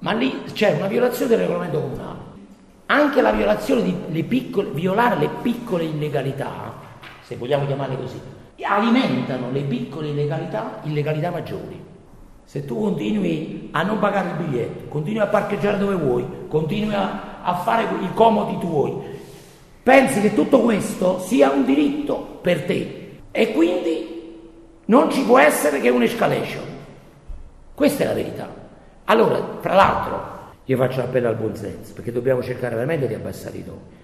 ma lì c'è una violazione del regolamento comunale. Anche la violazione violare le piccole illegalità, se vogliamo chiamarle così, alimentano le piccole illegalità maggiori. Se tu continui a non pagare il biglietto, continui a parcheggiare dove vuoi, continui a fare i comodi tuoi, pensi che tutto questo sia un diritto per te e quindi non ci può essere che un'escalation. Questa è la verità. Allora, tra l'altro, io faccio appello al buonsenso, perché dobbiamo cercare veramente di abbassare i toni.